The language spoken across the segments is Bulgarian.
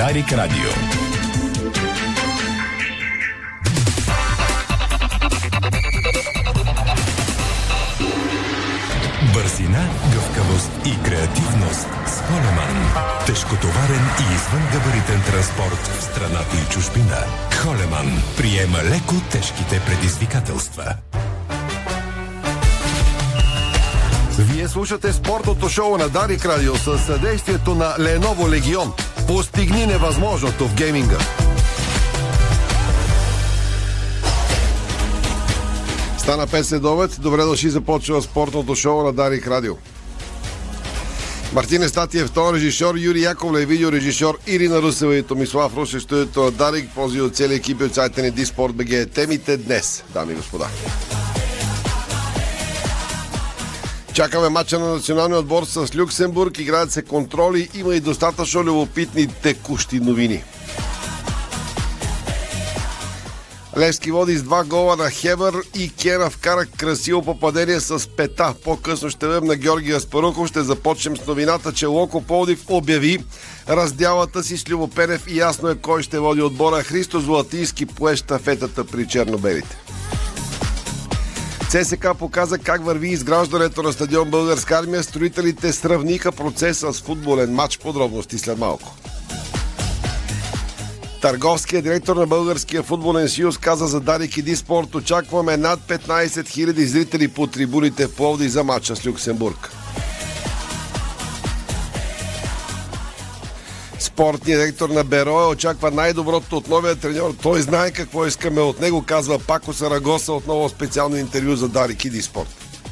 Дарик Радио. Бързина, гъвкавост и креативност с Холеман. Тежкотоварен и извънгабаритен транспорт в страната и чужбина. Холеман приема леко тежките предизвикателства. Вие слушате спортното шоу на Дарик Радио със съдействието на Lenovo Legion. Постигни невъзможното в гейминга. Стана 5 следобед. Добре дошли, започва спортното шоу на Дарик Радио. Мартин Естатиев, тон режисьор, Юрий Яковлев, видеорежисьор, Ирина Русева и Томислав Рушев, студиото на Дарик, пози от целия екип от сайта ни Диспорт.бг. Темите днес, дами и господа. Чакаме матча на националния отбор с Люксембург. Играят се контроли. Има и достатъчно любопитни текущи новини. Левски води с 2 гола на Хебър и Кена вкара красиво попадение с пета. По-късно ще бъдем на Георги Аспарухов. Ще започнем с новината, че Локо Пловдив обяви разделата си с Любо Пенев и ясно е кой ще води отбора. Христо Златийски пое щафетата при чернобелите. ЦСК показа как върви изграждането на стадион Българска армия. Строителите сравниха процеса с футболен матч. Подробности след малко. Търговският директор на Българския футболен съюз каза за Дарик и Диспорт: очакваме над 15 000 зрители по трибуните в Пловдив за матча с Люксембург. Спортният директор на Бероя очаква най-доброто от новия треньор. Той знае какво искаме от него, казва Пако Сарагоса, отново специално интервю за Дарик и Диспорт.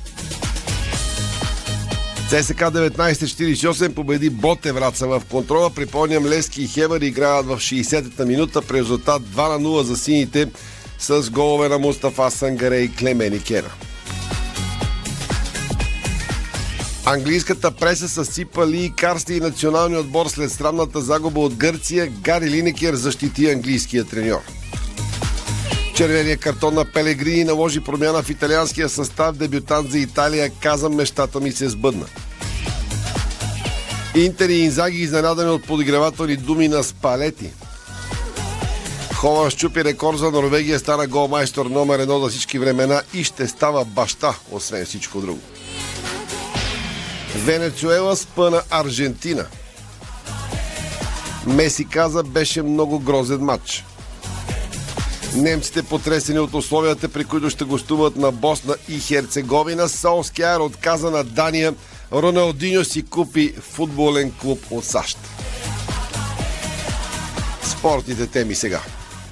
ЦСК 1948 победи Ботев Враца в контрола. Припомням, Левски и Хебър играят в 60-та минута при резултат 2-0 за сините с голове на Мустафа Сангаре и Клемени Кера. Английската преса съсипа Ли Карсти и националния отбор след срамната загуба от Гърция. Гари Линекер защити английския треньор. Червеният картон на Пелегрини наложи промяна в италианския състав. Дебютант за Италия каза: мечтата ми се сбъдна. Интер и Инзаги изненадани от подигравателни думи на Спалети. Холанд щупи рекорд за Норвегия, стана голмайстор номер 1 за всички времена и ще става баща, освен всичко друго. Венецуела спъна Аржентина. Меси каза: беше много грозен матч. Немците потресени от условията, при които ще гостуват на Босна и Херцеговина. Солскияр отказа на Дания. Роналдиньо си купи футболен клуб от САЩ. Спортните теми сега.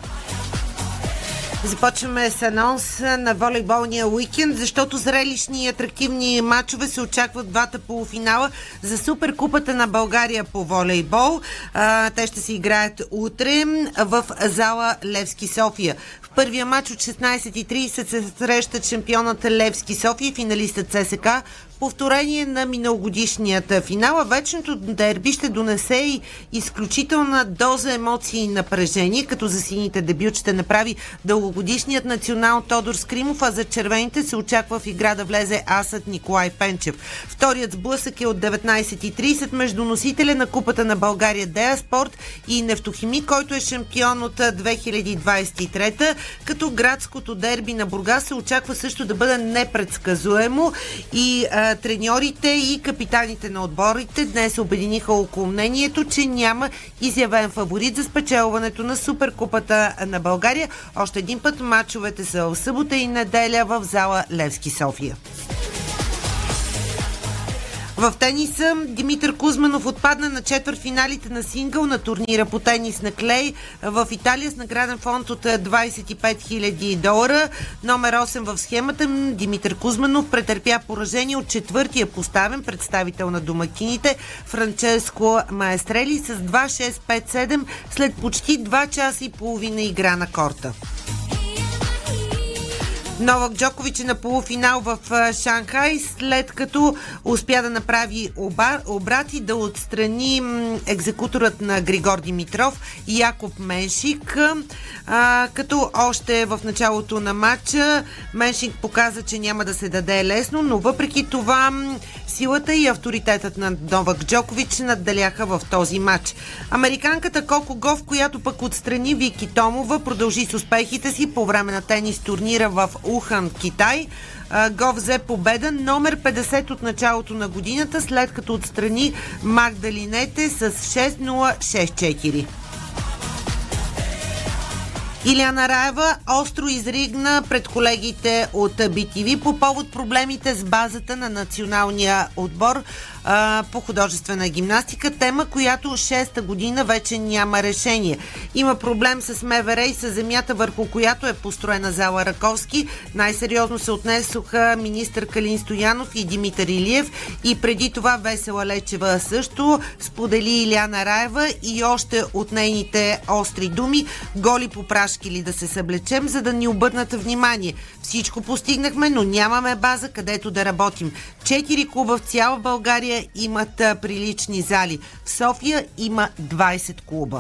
Започваме с анонс на волейболния уикенд, защото зрелищни и атрактивни матчове се очакват двата полуфинала за Суперкупата на България по волейбол. Те ще се играят утре в зала Левски София. В първия матч от 16:30 се срещат шампионата Левски София и финалистът ЦСК. Повторение на миналогодишният финал. Вечното дерби ще донесе и изключителна доза емоции и напрежение, като за сините дебют ще направи дългогодишният национал Тодор Скримов, а за червените се очаква в игра да влезе асът Николай Пенчев. Вторият сблъсък е от 19:30 между носителя на Купата на България Дея Спорт и Нефтохимик, който е шампион от 2023, като градското дерби на Бургас се очаква също да бъде непредсказуемо и треньорите и капитаните на отборите днес се обединиха около мнението, че няма изявен фаворит за спечелването на Суперкупата на България. Още един път мачовете са в събота и неделя в зала Левски София. В тениса Димитър Кузманов отпадна на четвъртфиналите на сингъл на турнира по тенис на клей в Италия с награден фонд от $25 000. Номер 8 в схемата Димитър Кузманов претърпя поражение от четвъртия поставен представител на домакините Франческо Маестрели с 2-6-5-7 след почти 2 часа и половина игра на корта. Новак Джокович е на полуфинал в Шанхай, след като успя да направи обрат и да отстрани екзекуторът на Григор Димитров и Якоб Меншик, като още в началото на матча Меншик показа, че няма да се даде лесно, но въпреки това силата и авторитетът на Новак Джокович надделяха в този матч. Американката Коко Гов, която пък отстрани Вики Томова, продължи с успехите си по време на тенис турнира в Ухан, Китай. Гов взе победа номер 50 от началото на годината, след като отстрани Магдалинете с 6-0, 6-4. Иляна Раева остро изригна пред колегите от BTV по повод проблемите с базата на националния отбор по художествена гимнастика, тема, която 6-та година вече няма решение. Има проблем с МВР и с земята, върху която е построена зала Раковски. Най-сериозно се отнесоха министър Калин Стоянов и Димитър Илиев, и преди това Весела Лечева също сподели Иляна Раева и още от нейните остри думи: голи попрашки ли да се съблечем, за да ни обърнат внимание. Всичко постигнахме, но нямаме база, където да работим. 4 клуба в цяла България имат прилични зали. В София има 20 клуба.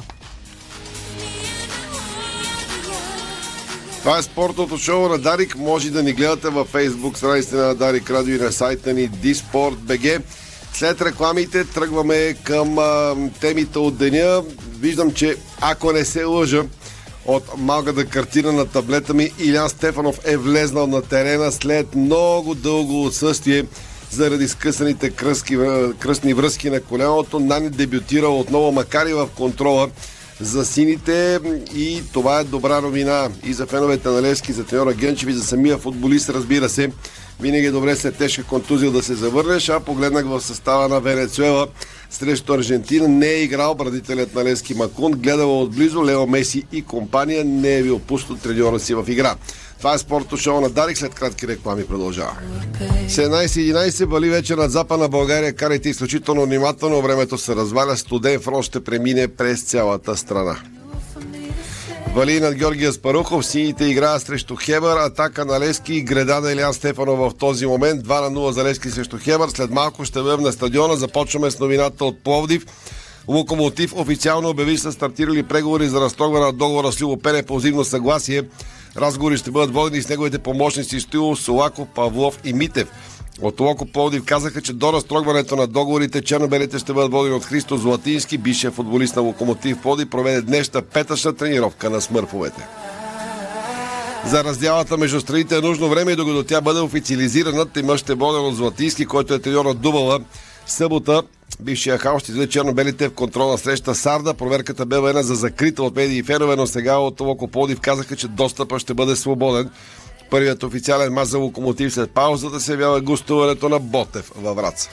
Това е спортното шоу на Дарик. Може да ни гледате във Facebook страниците на Дарик Радио и на сайта ни dsport.bg. След рекламите тръгваме към темите от деня. Виждам, че ако не се лъжа, от малката картина на таблета ми, Илян Стефанов е влезнал на терена след много дълго отсъствие заради скъсаните кръстни връзки на коляното. Нани дебютира отново, макар и в контрола за сините, и това е добра новина и за феновете на Левски, за треньора Генчев и за самия футболист, разбира се. Винаги е добре след тежка контузия да се завърнеш. Погледнах в състава на Венецуела срещу Аржентина. Не е играл брадителят на Левски Макун. Гледала отблизо Лео Меси и компания. Не е бил пусто треньора си в игра. Това е спортното шоу на Дарик. След кратки реклами продължава. 17:11 вали вечер над Западна България. Карайте изключително внимателно. Времето се разваля. Студен фронт ще премине през цялата страна. Вали над Георги Аспарухов. Сините играят срещу Хебър. Атака на Левски и греда на Илян Стефанов в този момент. 2-0 за Левски срещу Хебър. След малко ще бъдем на стадиона. Започваме с новината от Пловдив. Локомотив официално обяви, са стартирали преговори за разтрогване на договора с Любо Пенев по взаимно съгласие. Разговори ще бъдат водени с неговите помощници Стоилов, Солаков, Павлов и Митев. От Локо Пловдив казаха, че до разтрогването на договорите чернобелите ще бъдат водени от Христо Златински, бившият футболист на Локомотив Пловдив, проведе днешна петъчна тренировка на смърфовете. За разделата между страните е нужно време и докато тя бъде официализирана. Тимът ще воден от Златински, който е треньор на Дубала. Събота бившия хаос ще изведе чернобелите в контролна среща Сарда. Проверката бе обявена за закрита от медии и фенове, но сега от Локо Пловдив казаха, че достъпът ще бъде свободен. Първият официален мач за Локомотив след паузата се явява гостуването на Ботев във Враца.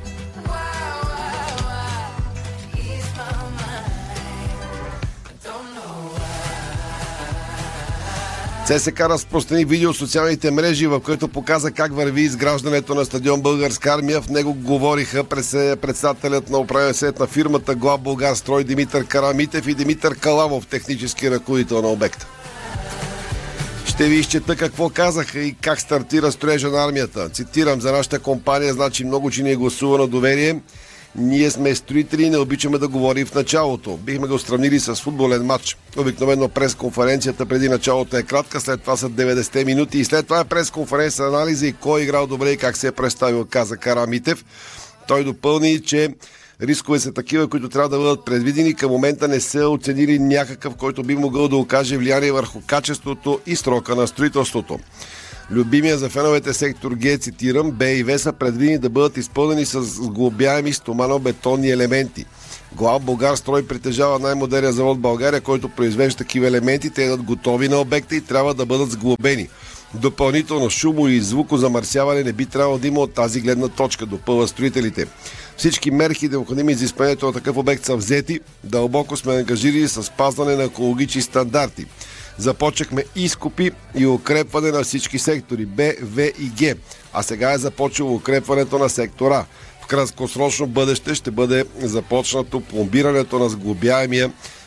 ЦСК разпространи видео в социалните мрежи, в което показа как върви изграждането на стадион Българска армия. В него говориха председателят на управителния съвет на фирмата Главболгарстрой Димитър Карамитев и Димитър Каламов, технически ръководител на обекта. Ще ви изчета какво казаха и как стартира строежа на армията. Цитирам: за нашата компания значи много, че ни е гласувано доверие. Ние сме строители и не обичаме да говорим в началото. Бихме го сравнили с футболен матч. Обикновено пресконференцията преди началото е кратка, след това са 90 минути и след това е пресконференция, анализа и кой е играл добре и как се е представил, каза Карамитев. Той допълни, че рискове са такива, които трябва да бъдат предвидени. Към момента не са оценили някакъв, който би могъл да окаже влияние върху качеството и срока на строителството. Любимия за феновете сектор Г, цитирам, Б и В са предвидени да бъдат изпълнени с сглобяеми стомано-бетонни елементи. Главболгарстрой притежава най-модерния завод в България, който произвежда такива елементи. Те идат готови на обекта и трябва да бъдат сглобени. Допълнително шумо и звукозамърсяване не би трябвало да има от тази гледна точка, допълва строителите. Всички мерки, необходими за изпълнението на такъв обект, са взети. Дълбоко сме ангажирани с спазване на екологични стандарти. Започнахме изкопи и укрепване на всички сектори Б, В и Г. А сега е започнало укрепването на сектора. В краткосрочно бъдеще ще бъде започнато пломбирането на сглобяемия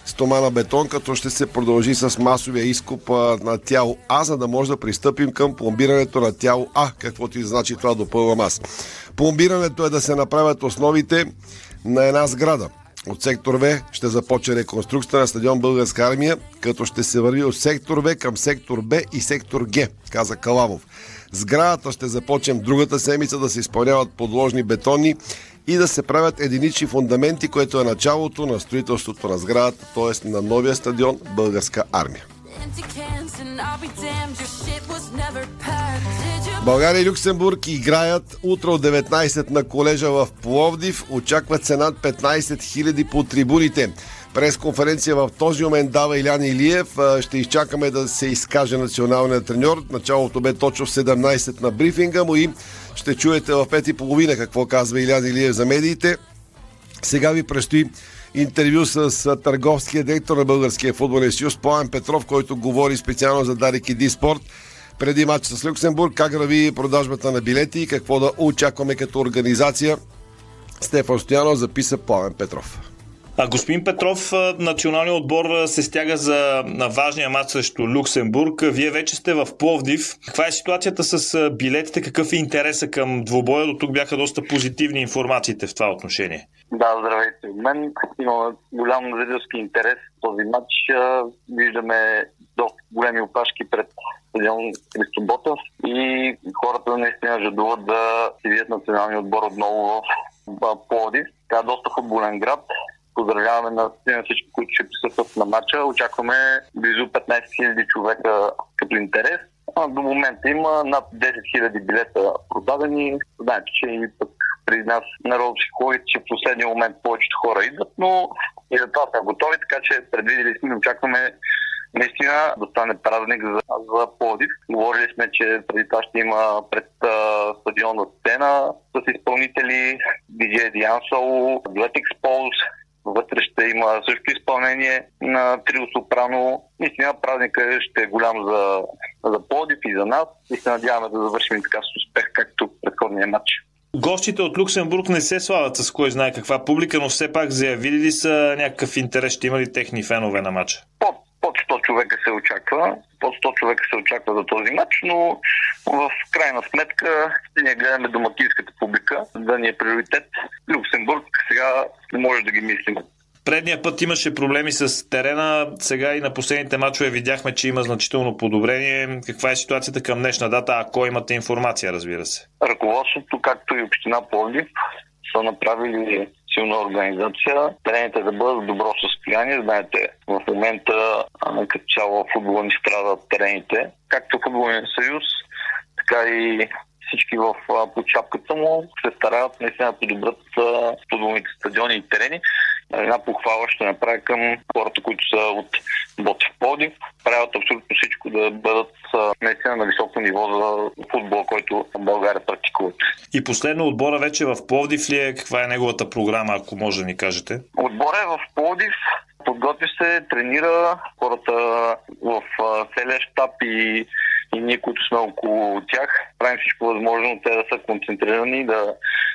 стомана бетон, като ще се продължи с масовия изкоп на тяло А, за да може да пристъпим към пломбирането на тяло А, каквото и значи това, допълвам аз. Пломбирането е да се направят основите на една сграда. От сектор В ще започне реконструкцията на стадион Българска армия, като ще се върви от сектор В към сектор Б и сектор Г, каза Каламов. Сградата ще започнем другата седмица да се изпълняват подложни бетонни и да се правят единични фундаменти, което е началото на строителството на сградата, т.е. на новия стадион Българска армия. България и Люксембург играят утре от 19 на колежа в Пловдив. Очакват се над 15 000 по трибуните. Пресконференция в този момент дава Илян Илиев. Ще изчакаме да се изкаже националният треньор. Началото бе точно в 17 на брифинга му и ще чуете в 5:30 какво казва Илян Илиев за медиите. Сега ви предстои интервю с търговския директор на Българския футболен съюз Пламен Петров, който говори специално за Дарик и Спорт преди матч с Люксембург. Как върви продажбата на билети и какво да очакваме като организация? Стефан Стоянов записа Пламен Петров. Господин Петров, националният отбор се стяга за важния матч срещу Люксембург. Вие вече сте в Пловдив. Каква е ситуацията с билетите? Какъв е интереса към двубоя? До тук бяха доста позитивни информациите в това отношение. Да, здравейте от мен. Има голям зрителски интерес в този матч. Виждаме доста големи опашки пред стадион Христо Ботев и хората наистина жадуват да се видят националния отбор отново в Пловдив. Това е доста футболен град. Поздравяваме на всички, които ще присъстват на матча. Очакваме близо 15 000 човека като интерес. До момента има над 10 000 билета продадени. Знаете, че и пък при нас народ психологите, че в последния момент повечето хора идват, но и за това сме готови, така че предвидели сме, очакваме наистина да стане празник за Пловдив. Говорили сме, че преди това ще има пред стадионна сцена с изпълнители DJ Diansol, Athletics Pulse. Вътре ще има също изпълнение на трио сопрано. Наистина празникът ще е голям за Пловдив и за нас и се надяваме да завършим така с успех, както предходния матч. Гостите от Люксембург не се славят с кой знае каква публика, но все пак заявили ли са някакъв интерес? Ще има ли техни фенове на матча? Под 100 човека се очаква. Под 100 човека се очаква за този матч, но в крайна сметка ние гледаме домакинската публика, да ни е приоритет. Люксембург сега не може да ги мислим. Предния път имаше проблеми с терена, сега и на последните мачове видяхме, че има значително подобрение. Каква е ситуацията към днешна дата, ако имате информация, разбира се? Ръководството, както и община Пловдив, са направили силна организация. Терените да бъдат в добро състояние. Знаете, в момента като цяло футбола ни страдат терените. Както футболния съюз, така и всички под шапката му се стараят наистина да подобрят футболните стадиони и терени. Една похвала ще направя към хората, които са от Ботев Пловдив. Правят абсолютно всичко да бъдат наистина на високо ниво за футбола, който България практикува. И последно, отбора вече в Пловдив ли е? Каква е неговата програма, ако може да ни кажете? Отбора е в Пловдив. Подготви се, тренира хората в целия щаб и ние, които сме около тях. Правим всичко възможно те да са концентрирани, да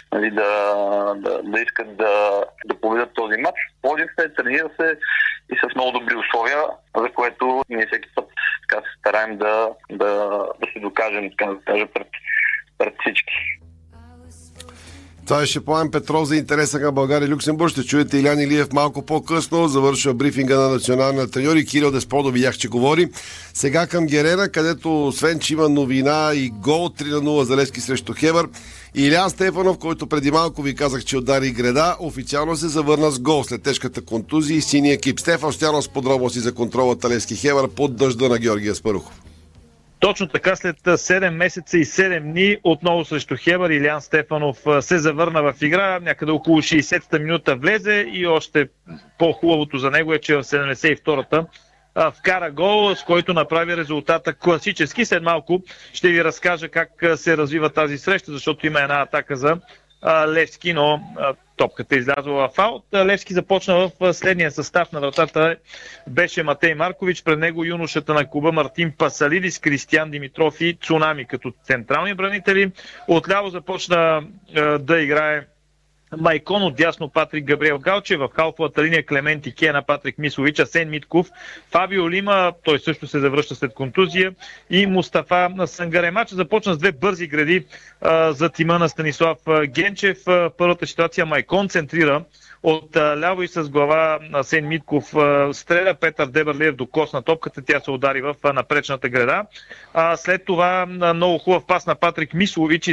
искат да победят този матч. Пловдив се, тренира се и с много добри условия, за което ние всеки път така се стараем да се докажем, така да кажа, пред всички. Това беше Пламен Петров за интереса към България и Люксембург. Ще чуете Илян Илиев малко по-късно. Завършва брифинга на националния треньор и Кирил Десподо видях, че говори. Сега към Герена, където освен, че има новина и гол 3-0 за Левски срещу Хевър, Илян Стефанов, който преди малко ви казах, че удари греда, официално се завърна с гол след тежката контузия и синия екип. Стефан Стоянов с подробности за контролата Левски Хевър под дъжда на Георги Аспарухов. Точно така, след 7 месеца и 7 дни отново срещу Хевър Илян Стефанов се завърна в игра. Някъде около 60-та минута влезе и още по-хубавото за него е, че в 72-та вкара гол, с който направи резултата класически. След малко ще ви разкажа как се развива тази среща, защото има една атака за Левски, но топката е излязла в аут. Левски започна в следния състав на вратата. Беше Матей Маркович, пред него юношата на клуба Мартин Пасалидис, Кристиян Димитров и Цунами като централни бранители. Отляво започна да играе Майкон, отдясно Патрик Габриел Галчев, в халфовата линия Клемент Икена, Патрик Мислович, Асен Митков, Фабио Лима, той също се завръща след контузия, и Мустафа Сангаре. Матчът започна с две бързи гради за тима на Станислав Генчев. Първата ситуация Майкон центрира от ляво и с глава Асен Митков стреля, Петър Дебърлиев докосна топката, тя се удари в напречната града. След това много хубав пас на Патрик Мислович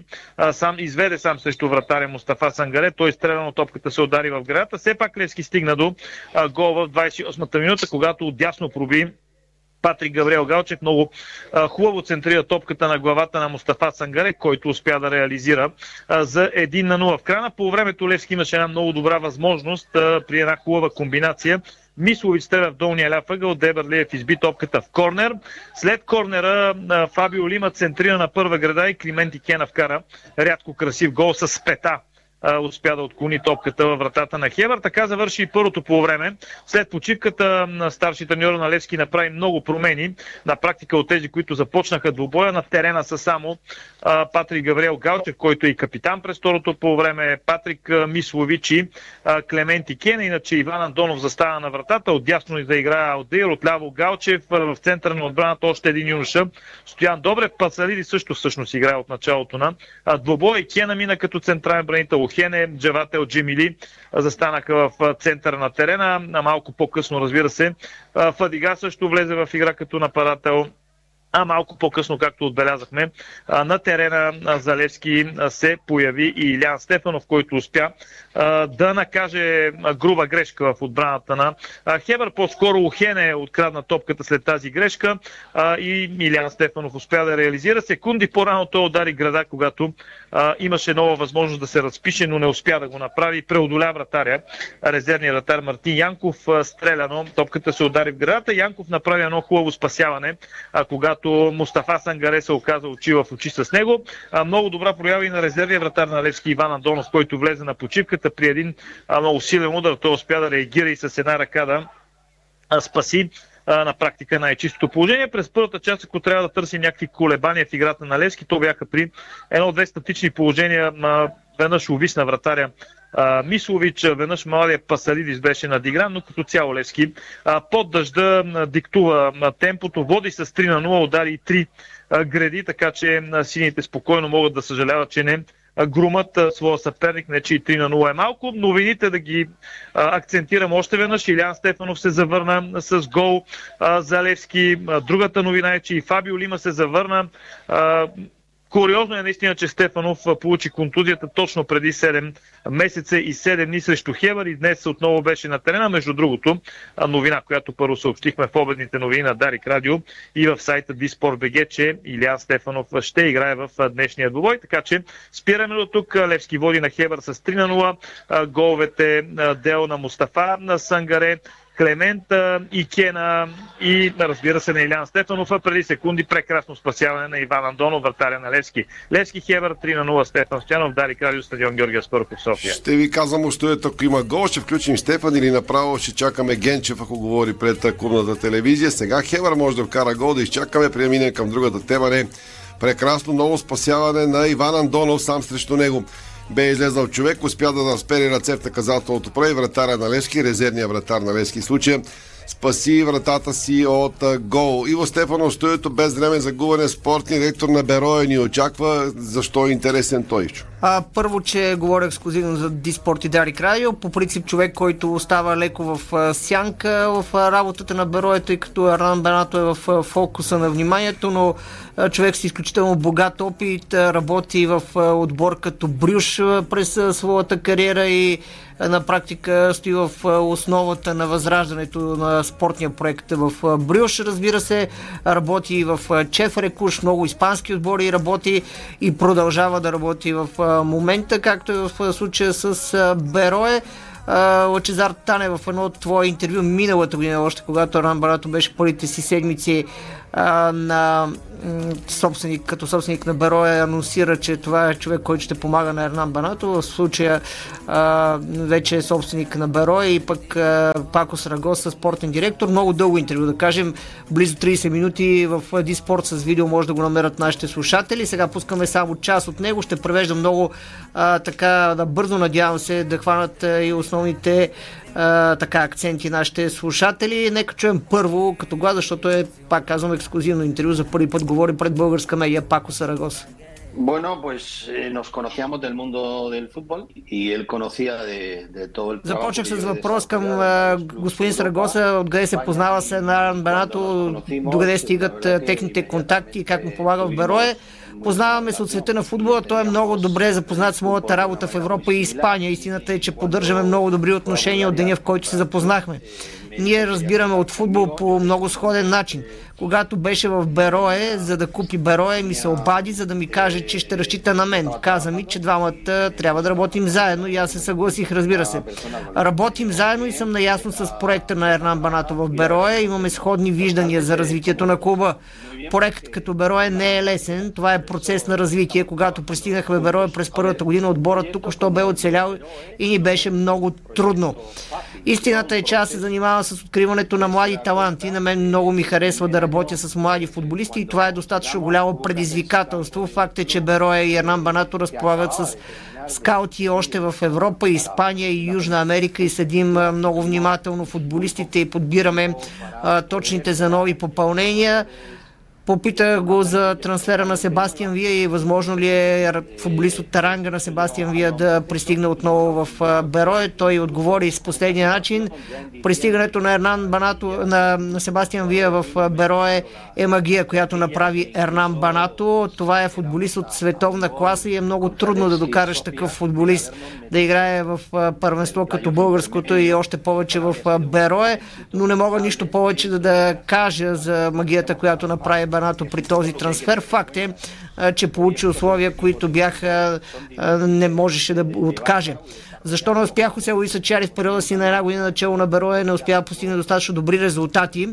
изведе сам срещу вратаря Мустафа Сангаре, той стреля, но топката се удари в градата. Все пак Левски стигна до гол в 28-та минута, когато отдясно проби Патрик Габриел Галчев, много хубаво центрира топката на главата на Мустафа Сангаре, който успя да реализира за 1-0. В края на полувремето Левски имаше една много добра възможност при една хубава комбинация. Мислович стреля в долния ляв ъгъл, Дебърлиев изби топката в корнер. След корнера Фабио Лима центрира на първа града и Климент Икена вкара рядко красив гол с пета. Успя да отклони топката във вратата на Хебър. Така завърши и първото полувреме. След почивката на старши треньор на Левски направи много промени. На практика от тези, които започнаха двубоя, на терена са само Патрик Габриел Галчев, който е и капитан през второто полувреме, Патрик Мислович и Клемент Икена. Иначе Иван Андонов застава на вратата. Отдясно заиграе Алдеир, отляво Галчев, в центъра на отбраната още един юноша Стоян Добрев. Пацалиди също всъщност играе от началото на двубоя. Икена мина като централен бранител. Хене, Джавател, Джемили застанаха в центъра на терена. Малко по-късно, разбира се, Фадига също влезе в игра като нападател. А малко по-късно, както отбелязахме, на терена за Левски се появи и Илян Стефанов, който успя да накаже груба грешка в отбраната на Хебър. По-скоро Ухене открадна топката след тази грешка и Илян Стефанов успя да реализира. Секунди по-рано той удари града, когато имаше нова възможност да се разпише, но не успя да го направи. Преодоля вратаря, резервният вратар Мартин Янков, стреляно, топката се удари в градата. Янков направи едно хубаво спасяване, когато Мустафа Сангаре се оказа очи в очи с него. Много добра проява и на резервния вратар на Левски Иван Андонов, който влезе на почивката при един много силен удар. Той успя да реагира и с една ръка да спаси на практика най-чистото положение. През първата част, ако трябва да търсим някакви колебания в играта на Левски, то бяха при едно-две статични положения. Веднъж увисна вратаря Мислович, веднъж младия Пасалидис беше надигран, но като цяло Левски под дъжда диктува темпото, води с 3-0, удари 3 гради, така че сините спокойно могат да съжаляват, че не грумат своя съперник, не че и 3-0 е малко. Новините да ги акцентирам още веднъж. Илян Стефанов се завърна с гол за Левски. Другата новина е, че и Фабио Лима се завърна. Куриозно е наистина, че Стефанов получи контузията точно преди 7 месеца и 7 дни срещу Хебър и днес отново беше на терена. Между другото, новина, която първо съобщихме в обедните новини на Дарик Радио и в сайта Диспорт.бг, че Илян Стефанов ще играе в днешния двубой. Така че спираме до тук. Левски води на Хебър с 3-0. Головете дел на Мустафа на Сангаре, Клемент Икена и, разбира се, на Илян Стефанов, а преди секунди прекрасно спасяване на Иван Андонов, вратаря на Левски. Левски Хебър 3-0, Стефан Стоянов, Дарик Радио, стадион Георги Аспарухов, София. Ще ви казвам условието, ако има гол, ще включим Стефан или направо ще чакаме Генчев, ако говори пред клубната телевизия. Сега Хебър може да вкара гол, да изчакаме, преминем към другата тема. Прекрасно ново спасяване на Иван Андонов сам срещу него. Бе излезнал човек, успя да наспери ръце в наказателното поле и вратаря на Левски, резервния вратар на Левски случая, спаси вратата си от гол. Иво Стефанов, стоето без време за губане, спортен директор на Берое ни очаква. Защо е интересен той? Първо, че говоря ексклюзивно за Диспорт и Дарик Радио. По принцип човек, който остава леко в сянка в работата на Берое, тъй като Ернан Бенато е в фокуса на вниманието, но човек с изключително богат опит, работи в отбор като Брюш през своята кариера и на практика стои в основата на възраждането на спортния проект в Брюш. Разбира се, работи и в Чефрекуш, много испански отбори работи и продължава да работи в момента, както и в случая с Берое. Лъчезар Танев в едно от твое интервю миналата година, още когато Ернан Бенато беше първите си седмици като собственик на Берое анонсира, че това е човек, който ще помага на Ернан Банато. В случая вече е собственик на Берое и пък Пако Сарагоса, спортен директор. Много дълго интервю, да кажем, близо 30 минути в Диспорт с видео може да го намерят нашите слушатели. Сега пускаме само част от него. Ще превежда много така бързо, надявам се да хванат и основните акценти нашите слушатели. Нека чуем първо като глас, защото е, пак казвам, ексклюзивно интервю. За първи път говори пред българска медия Пако Сарагоса. Bueno, pues nos conocíamos del mundo del fútbol y él conocía de todo el trabajo. Започнах с въпрос към господин Сарагоса, откъде се познава с Ернан Банато, докъде стигат техните контакти и как му помага в Берое. Познаваме се от света на футбола, той е много добре запознат с моята работа в Европа и Испания. Истината е, че поддържаме много добри отношения от деня, в който се запознахме. Ние разбираме от футбол по много сходен начин. Когато беше в Берое, за да купи Берое, ми се обади, за да ми каже, че ще разчита на мен. Каза ми, че двамата трябва да работим заедно и аз се съгласих, разбира се. Работим заедно и съм наясно с проекта на Ернан Банато в Берое. Имаме сходни виждания за развитието на клуба. Проект като Берое не е лесен. Това е процес на развитие. Когато пристигнахме в Берое през първата година, отборът току-що бе оцелял и ни беше много трудно. Истината е, че аз се занимавам с откриването на млади таланти. На мен много ми харесва да работя с млади футболисти и това е достатъчно голямо предизвикателство. Факт е, че Берое и Ернан Банато разполагат с скаути още в Европа, Испания и Южна Америка и следим много внимателно футболистите и подбираме точните за нови попълнения. Попитах го за трансфера на Себастиан Вия и възможно ли е футболист от Таранга на Себастиан Вия да пристигне отново в Берое. Той отговори с последния начин. Пристигането на Ернан Банато, на Себастиан Вия в Берое е магия, която направи Ернан Банато. Това е футболист от световна класа и е много трудно да докараш такъв футболист да играе в първенство като българското и още повече в Берое, но не мога нищо повече да кажа за магията, която направи Банато при този трансфер. Факт е, че получи условия, които не можеше да откаже. Защо не успя Хосе Луис Ачиари в периода си на една година начало на Берое, не успя да постигне достатъчно добри резултати?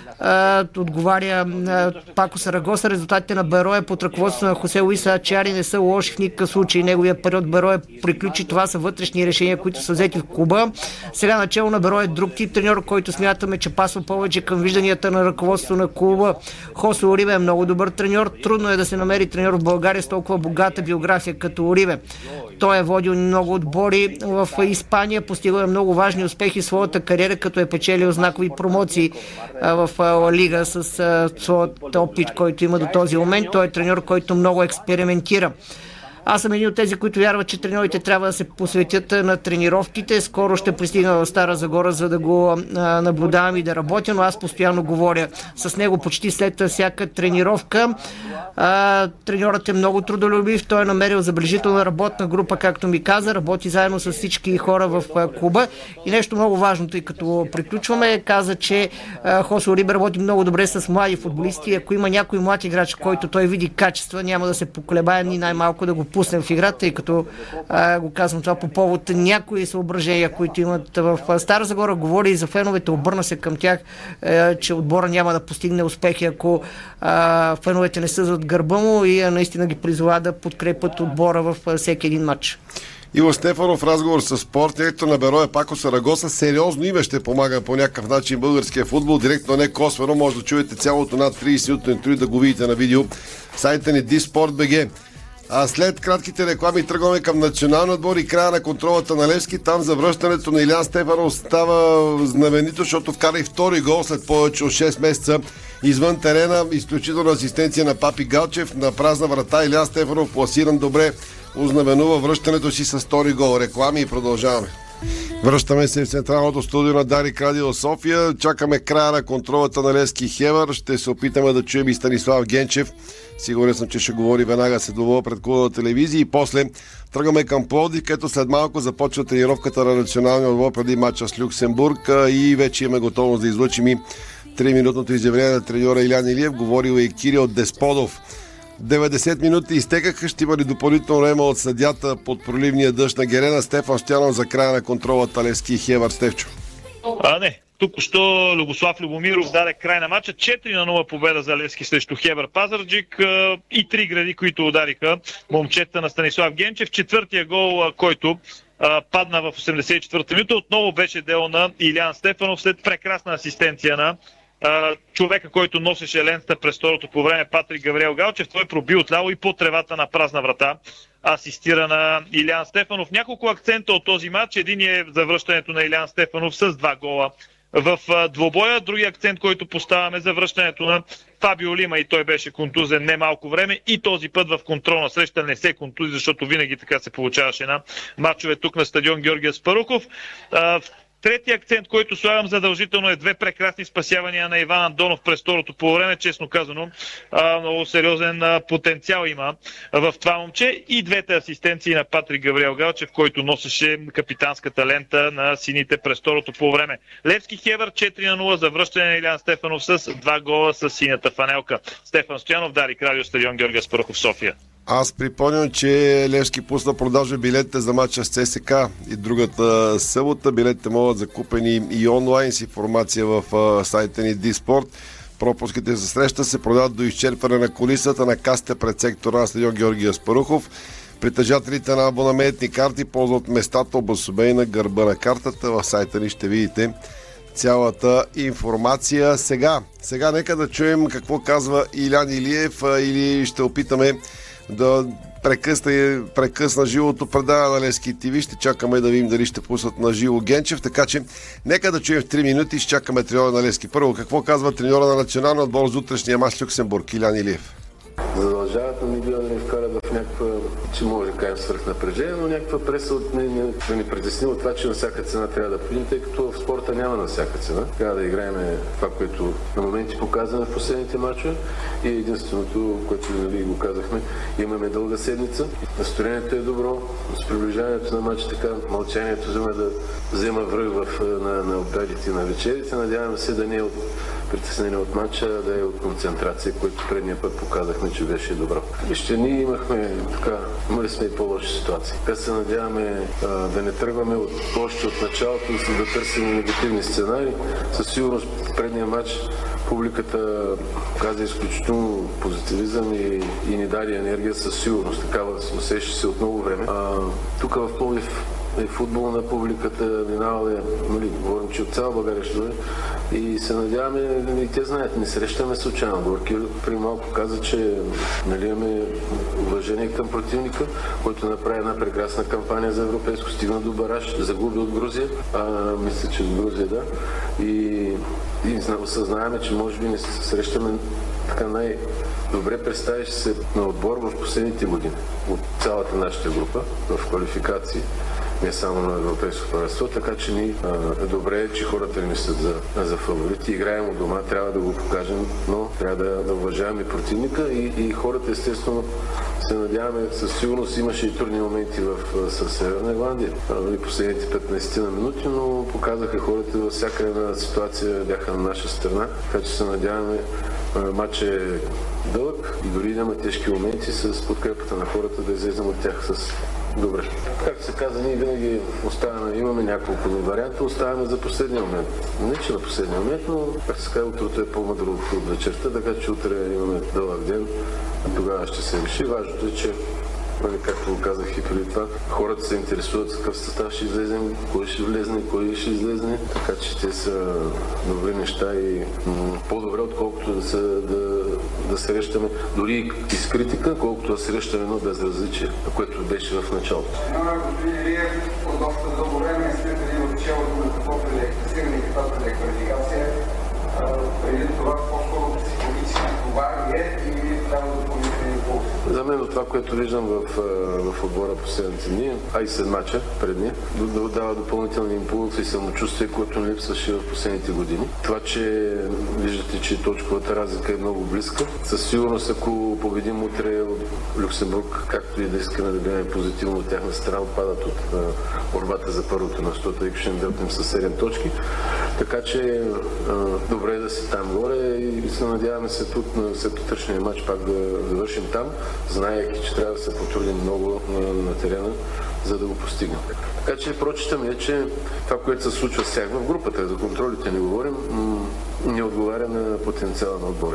Отговаря Пако Сарагоса. Резултатите на Берое под ръководството на Хосе Луис Ачиари не са лоши в никакъв случай. Неговия период Берое приключи. Това са вътрешни решения, които са взети в клуба. Сега начало на Берое е друг тип треньор, който смятаме, че пасва повече към вижданията на ръководството на клуба. Хосе Орибе е много добър треньор. Трудно е да се намери треньор в България с толкова богата биография като Орибе. Той е водил много отбори в Испания, постигал е много важни успехи в своята кариера, като е печелил знакови промоции в Ла Лига с своят опит, който има до този момент. Той е треньор, който много експериментира. Аз съм един от тези, които вярват, че треньорите трябва да се посветят на тренировките. Скоро ще пристигна в Стара Загора, за да го наблюдавам и да работя, но аз постоянно говоря с него почти след всяка тренировка. Треньорът е много трудолюбив, той е намерил забележителна работна група, както ми каза, работи заедно с всички хора в клуба. И нещо много важно, тъй като приключваме, каза, че Хосе Орибе работи много добре с млади футболисти. Ако има някой млад играч, който той види качества, няма да се поколебае ни най-малко да го пуснем в играта, тъй като го казвам това по повод някои съображения, които имат в Стара Загора. Говори и за феновете, обърна се към тях, че отбора няма да постигне успехи, ако феновете не са зад гърба му и наистина ги призова да подкрепят отбора във всеки един матч. Иво Стефанов, разговор с спорт, директор на Берое Пако Сарагоса. Сериозно име ще помага по някакъв начин българския футбол. Директно, не косвено, може да чуете цялото над 30-минутно интервю, да го видите на видео в сайта ни Disport.bg. А след кратките реклами тръгваме към националния отбор и края на контролата на Левски. Там завръщането на Илиян Стефанов става знаменито, защото вкара и втори гол след повече от 6 месеца извън терена. Изключителна асистенция на Папи Галчев на празна врата. Илиян Стефанов, пласиран добре, ознаменува връщането си с втори гол. Реклами и продължаваме. Връщаме се в централното студио на Дарик Радио София. Чакаме края на контролата на Левски Хевър. Ще се опитаме да чуем и Станислав Генчев. Сигурен съм, че ще говори веднага след това пред клубна телевизия. И после тръгваме към Пловдив, където след малко започва тренировката на националния отбор преди матча с Люксембург. И вече имаме готовност да излъчим и 3-минутното изявление на треньора Илян Илиев. Говорил и Кирил Десподов. 90 минути изтекаха, ще има ли допълнително време от съдята под проливния дъжд на Герена. Стефан Стоянов за края на контролата Левски Хевър. Стефчо. Не. Току-що Любослав Любомиров даде край на матча. 4-0 победа за Левски срещу Хебър Пазарджик и 3 гради, които удариха момчета на Станислав Генчев. Четвъртия гол, който падна в 84-та минута, отново беше дело на Илян Стефанов след прекрасна асистенция на човека, който носеше лентата през второто по време, Патрик Гавриел Галчев. Той проби отляво и по тревата на празна врата асистира на Илян Стефанов. Няколко акцента от този матч. Един е завръщането на Илян Стефанов с 2 гола в двобоя. Другия акцент, който поставяме, за връщането на Фабио Лима, и той беше контузен немалко време и този път в контролна среща не се контузи, защото винаги така се получаваше на матчове тук на стадион Георги Аспарухов. Третия акцент, който слагам задължително, е 2 прекрасни спасявания на Иван Андонов през второто полувреме. Честно казано, много сериозен потенциал има в това момче. И 2 асистенции на Патрик Гавриел Галчев, който носеше капитанската лента на сините през второто полувреме. Левски Хебър 4-0 за връщане на Илян Стефанов с 2 гола с синята фанелка. Стефан Стоянов, Дарик Радио, стадион Георги Аспарухов, София. Аз припомням, че Левски пусна продажа билетите за матча с ЦСК и другата събота. Билетите могат закупени и онлайн с информация в сайта ни Диспорт. Пропуските за среща се продават до изчерпване на колисата на касите пред сектора на стадион Георги Аспарухов. Притежателите на абонаментни карти ползват местата обособени на гърба на картата. В сайта ни ще видите цялата информация. Сега нека да чуем какво казва Илян Илиев, или ще опитаме да прекъсна живото предаване на Левски ТВ. Ще чакаме да видим дали ще пуснат на живо Генчев, така че нека да чуем в 3 минути и ще чакаме треньора на Левски. Първо, какво казва треньора на националния отбор за утрешния мач Люксембург, Илян Илиев? Задължават, но не бива да ни вкарат в някаква, че може да кажем свръхнапрежение, но някаква преса да ни притесни от това, че на всяка цена трябва да победим, тъй като в спорта няма на всяка цена. Трябва да играем това, което на моменти показваме в последните мачове, и единственото, което го казахме, имаме дълга седмица. Настроението е добро, с приближаването на мача така мълчанието взема връх на обядите и на вечерите. Надяваме се да не е от притеснение от матча, да е от концентрация, което предния път показахме, че беше добро. Вижте, ние имали сме и по-лоши ситуации. Така се надяваме да не тръгваме още от началото и да търсим негативни сценарии. Със сигурност предния матч публиката каза изключително позитивизъм и ни даде енергия със сигурност. Такава усеща се от много време. Тук в Пловдив е футбол на публиката, минава, говорим, че от цяла България ще дойде, и се надяваме, и те знаят, не срещаме случайно. Горки при малко каза, че имаме уважение към противника, който направи една прекрасна кампания за европейско, стигна до бараж, загуби от Грузия, мисля, че от Грузия, да, и осъзнаваме, че може би не се срещаме така добре представяш се на отбор в последните години от цялата нашата група в квалификации, не само на европейско първенство, така че ни е добре, че хората ни мислят за фаворити. Играем от дома, трябва да го покажем, но трябва да уважаваме противника и хората, естествено, се надяваме. Със сигурност имаше и трудни моменти с Северна Ирландия. Последните 15 на минути, но показаха хората във всяка една ситуация бяха на наша страна, така че се надяваме. Матч е дълъг и дори да има тежки моменти, с подкрепата на хората да излезем от тях с добре. Както се каза, ние винаги имаме няколко варианта, оставяме за последния момент. Не, че на последния момент, но както се казва, утрото е по-мъдро от вечерта, така че утре имаме дълъг ден, а тогава ще се реши. Важното е, че както го казах и преди това, хората се интересуват с какъв състав ще излезем, кой ще влезне, кой ще излезне, така че те са добри неща и по-добре, отколкото да срещаме дори и с критика, колкото да срещаме едно безразличие, което беше в началото. Господин Илиев, от доста дълго време не сме дали отчелото на какво предеквалификация и каква предеквалификация. Преди това по-скоро психологически товар или трябва да допълнителни импулс? За мен от това, което виждам в отбора последните дни, и след мача предни, дава допълнителни импулси и самочувствие, което не липсваше в последните години. Това, че виждате, че точковата разлика е много близка. Със сигурност, ако победим утре от Люксембург, както и да искаме да гледаме позитивно от тяхна страна, отпадат от борбата за първото място, тъй като ще им дълтим с 7 точки. Така че добре е да си там горе и се надяваме след утрешния матч пак да завършим там, знаейки, че трябва да се потрудим много на терена, за да го постигнем. Така че прочитаме е, че това, което се случва с тях в групата, за контролите не говорим, не отговаря на потенциала на отбора.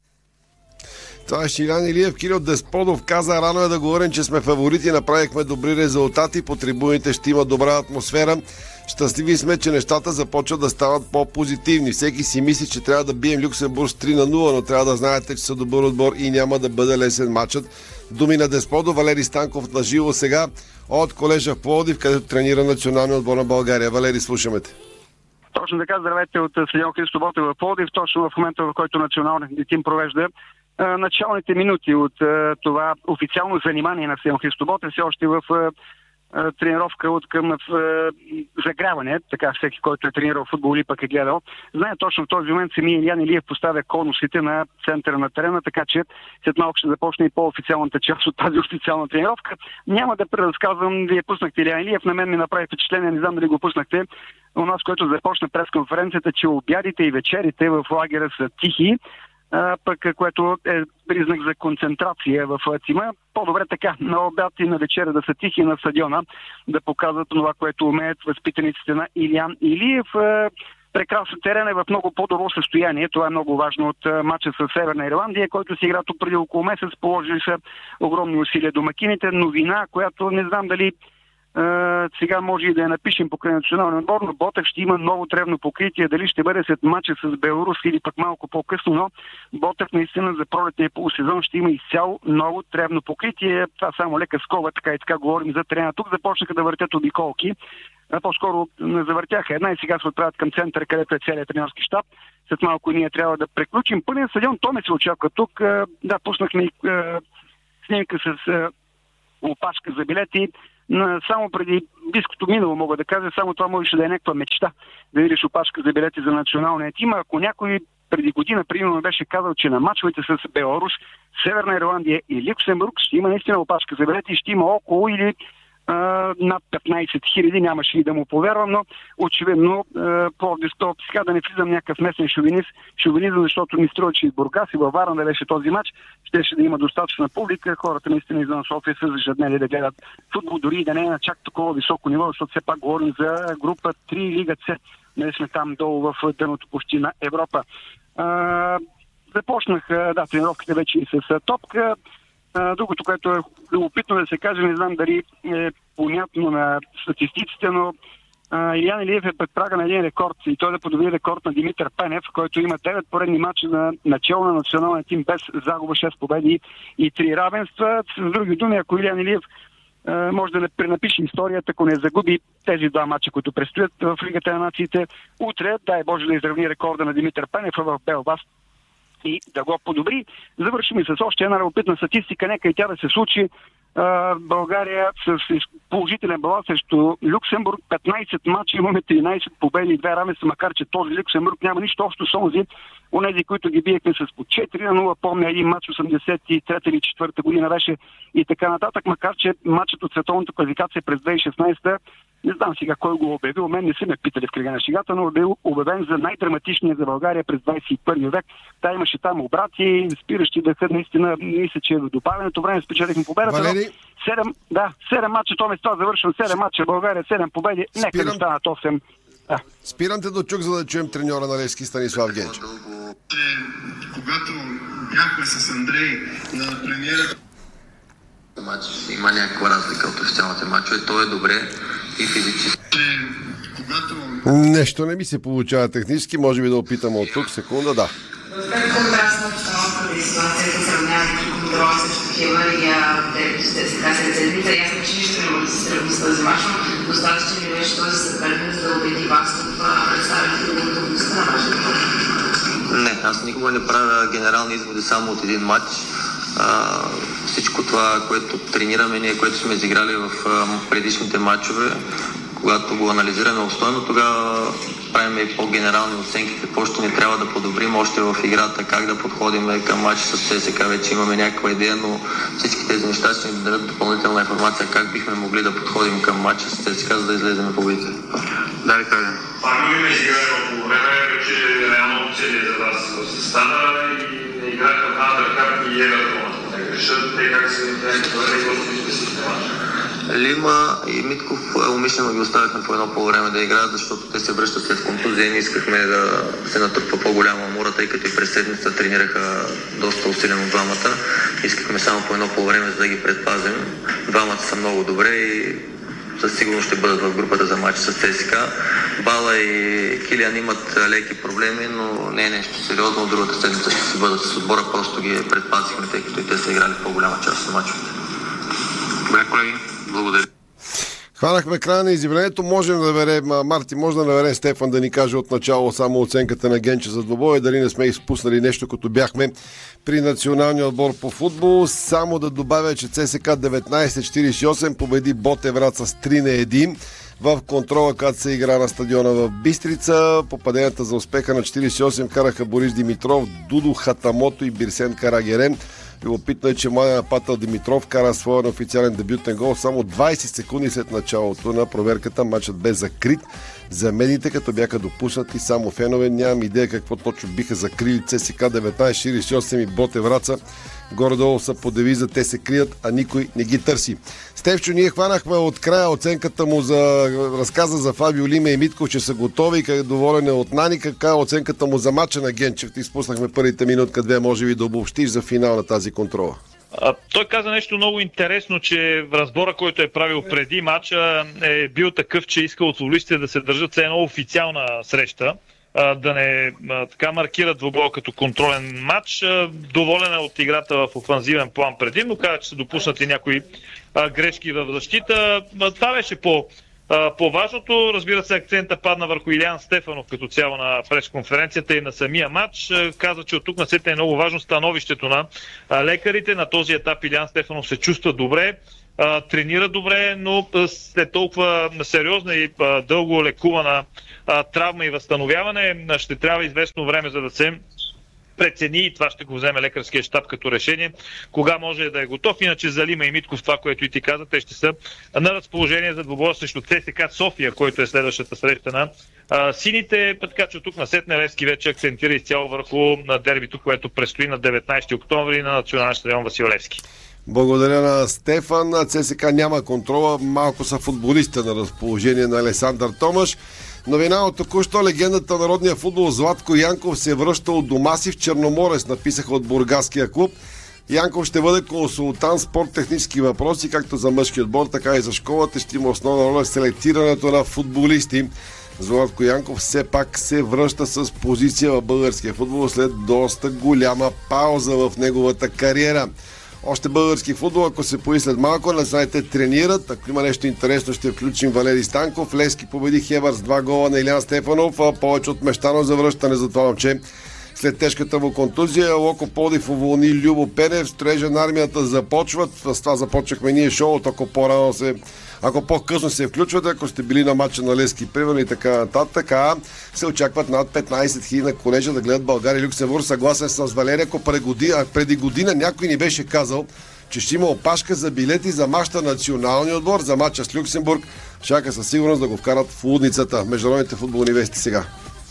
Това е Шилян Илиев. Кирил Десподов каза: рано е да говорим, че сме фаворити, направихме добри резултати, по трибуните ще има добра атмосфера. Щастливи сме, че нещата започват да стават по-позитивни. Всеки си мисли, че трябва да бием Люксембург с 3-0, но трябва да знаете, че са добър отбор и няма да бъде лесен матчът. Думи на Десподов. Валери Станков на живо сега от колежа в Пловдив, където тренира националния отбор на България. Валери, слушаме те. Точно така, здравейте от стадион Христо Ботев в Пловдив, точно в момента, в който националният тим провежда началните минути от това официално занимание на стадион Христо Ботев, все още в тренировка от към загряване, така всеки, който е тренирал футбол или пък е гледал. Знае точно в този момент самия Илиян Илиев поставя конусите на центъра на терена, така че след малко ще започне и по-официалната част от тази официална тренировка. Няма да преразказвам, вие пуснахте Илиян Илиев, на мен ми направи впечатление, не знам дали го пуснахте, у нас, който започна пресконференцията, че обядите и вечерите в лагера са тихи, пък което е признак за концентрация в тима. По-добре така, на обяд и на вечеря да са тихи на стадиона, да показват това, което умеят възпитаниците на Илиян Илиев. Прекрасен терен е в много по-добро състояние. Това е много важно от матча с Северна Ирландия, който се игра преди около месец. Положили са огромни усилия домакините. Новина, която не знам дали сега може и да я напишем покрай националния отбор, но Ботев ще има ново тревно покритие. Дали ще бъде след матча с Беларус или пък малко по-късно, но Ботев наистина за пролетния полусезон ще има изцяло ново тревно покритие. Това само лека скоба, така и така говорим за терена. Тук започнаха да въртят обиколки. По-скоро не завъртяха една и сега се отправят към центъра, където е целият тренерски щаб. След малко ние трябва да преключим пълен стадион. То ме се очаква тук. Да, пуснахме и снимка с опашка за билети. Само преди близкото минало, мога да кажа, само това можеше да е някаква мечта, да видиш опашка за билети за националния тим. Ако някой преди година, примерно, беше казал, че на мачовете с Беларус, Северна Ирландия и Люксембург ще има наистина опашка за билети и ще има около или над 15 000, нямаше и да му повярвам, но очевидно Пловдив, сега да не влизам някакъв местен шовинизъм, защото ми струва, че и Бургас и във Варна да беше този матч, щеше да има достатъчна публика, хората наистина извън София са зажаднели да гледат футбол, дори и да не е на чак такова високо ниво, защото все пак говорим за група 3 Лига С. Ние сме там долу в дъното почти на Европа. Започнах тренировките вече и с топка. Другото, което е любопитно да се каже, не знам дали е понятно на статистиците, но Илиян Илиев е пред прага на един рекорд и той да подобри рекорд на Димитър Пенев, който има 9 поредни мача на начало на националния тим без загуба, 6 победи и 3 равенства. С други думи, ако Илиян Илиев може да не пренапише историята, ако не загуби тези два мача, които предстоят в Лигата на нациите, утре, дай Боже да изравни рекорда на Димитър Пенев в Белфаст и да го подобри. Завършим и с още една любопитна статистика. Нека и тя да се случи. България с положителен баланс срещу Люксембург. 15 мача, имаме 13 победи и 2 равенства, макар че този Люксембург няма нищо общо с онзи. Онези, които ги биехме с по 4-0, помня един матч 83 или 4 година беше и така нататък, макар че матчът от световната квалификация през 2016, не знам сега кой го обявил, мен не са ме питали в кръга на шегата, но бил обявен за най-драматичния за България през 21 век. Та имаше там обрати, спиращи дъха, наистина мисля, че в добавеното време спечелихме победата. Валери? 7 мача, то ме с това завършвам 7 мача, България 7 победи, нека да станат 8. Да. Спирам те до чук, за да чуем треньора на Левски Станислав Генчев. Когато бяхме с Андрей на премиера матч, има някаква разлика от официалните матчове, то е добре и физически. Нещо не ми се получава технически, може би да опитам от тук, секунда, да. Контрастна обстановка на ситуацията, сравняването на контрола срещу Хевър и сега след седмица. Ясно, че нищо не може да се сравни с този мач, но достатъчно ли беше този съперник, за да убеди вас в представите на готовността на вашата? Не, аз никога не правя генерални изводи само от един матч. Всичко това, което тренираме ние, което сме изиграли в предишните матчове, когато го анализираме обстойно, тогава правим и по-генерални оценки, какво ще ни трябва да подобрим още в играта, как да подходим към матча с ЦСКА. Вече имаме някаква идея, но всички тези неща ще ни дадат допълнителна информация как бихме могли да подходим към матча с ЦСКА, за да излезем победители. Да, Рикардо. Пак ли ме изиграха около време, вече реално цели за вас в състава и не играха в Андеркап и Евертон. Не грешат, те как се това е изложно и спесите матча. Лима и Митков умишлено ги оставихме по едно по-време да играят, защото те се връщат след контузия и не искахме да се натрупва по-голяма умора, тъй като и през седмица тренираха доста усилено двамата. Искахме само по едно по-време, за да ги предпазим. Двамата са много добре и със сигурност ще бъдат в групата за матч с ЦСКА. Бала и Килиан имат леки проблеми, но не е нещо сериозно. От другата седмица ще си бъдат с отбора, просто ги предпазихме, тъй като и те са играли по-голяма част от мачовете. Добре, колеги, благодаря. Хванахме края на изявлението. Можем да наберем, Марти, може да наберем Стефан да ни каже отначало само оценката на Генче за двобоя, дали не сме изпуснали нещо, като бяхме при националния отбор по футбол. Само да добавя, че ЦСКА 1948 победи Ботев Враца с 3-1 в контрола, когато се игра на стадиона в Бистрица. Попаденията за успеха на 48 караха Борис Димитров, Дудо Хатамото и Бирсен Карагерен. Любопитно е, че младия нападател Димитров кара своя официален дебютен гол само 20 секунди след началото на проверката. Матчът бе закрит за медиите, като бяха допуснати само фенове. Нямам идея какво точно биха закрили ЦСКА 1948 и Ботев Враца. Горе-долу са по девиза, те се крият, а никой не ги търси. Стефчо, ние хванахме от края оценката му за разказа за Фабио Лима и Митков, че са готови, как доволен е от Нани. Каква е оценката му за мача на Генчев? Ти спуснахме първите минутка-две, може би да обобщиш за финал на тази контрола. Той каза нещо много интересно, че в разбора, който е правил преди матча, е бил такъв, че иска от футболистите да се държат за една официална среща, да не така маркират двубой като контролен матч. Доволен е от играта в офанзивен план предимно, каза, че са допуснати някои грешки в защита. Това беше по-важното. Разбира се, акцента падна върху Илиан Стефанов като цяло на пресконференцията и на самия матч. Каза, че от тук насетне е много важно становището на лекарите. На този етап Илиан Стефанов се чувства добре, тренира добре, но след толкова сериозна и дълго лекувана травма и възстановяване ще трябва известно време, за да се прецени, и това ще го вземе лекарския щаб като решение, кога може да е готов. Иначе за Лима и Митков, това, което и ти каза, те ще са на разположение за двубоя срещу ЦСКА София, който е следващата среща на сините. Така че от тук насетне Левски вече акцентира изцяло върху дербито, което предстои на 19 октомври на национален стадион Васил Левски. Благодаря на Стефан. ЦСКА няма контрола. Малко са футболиста на разположение на Александър Томаш. Новина от току-що: легендата на народния футбол Златко Янков се връща от дома си в Черноморец, написаха от бургаския клуб. Янков ще бъде консултант спорт-технически въпроси, както за мъжки отбор, така и за школата. Ще има основна роля в селектирането на футболисти. Златко Янков все пак се връща с позиция в българския футбол след доста голяма пауза в неговата кариера. Още български футбол, ако се появи след малко, на сайте тренират. Ако има нещо интересно, ще включим Валери Станков. Левски победи Хебър с 2 гола на Илиан Стефанов. Повече от мещано завръщане за това момче. След тежката му контузия, Локо Пловдив уволни Любо Пенев. Строежа на армията започват. С това започнахме ние шоуто, ако по-късно се включват, ако сте били на матча на Левски, примерно и така нататък, се очакват над 15 000 колежа да гледат България и Люксембург. Съгласен с Валерия, ако преди година някой ни беше казал, че ще има опашка за билети за матча на националния отбор, за матча с Люксембург, чака със сигурност да го вкарат в лудницата. Международните футболни вести сега.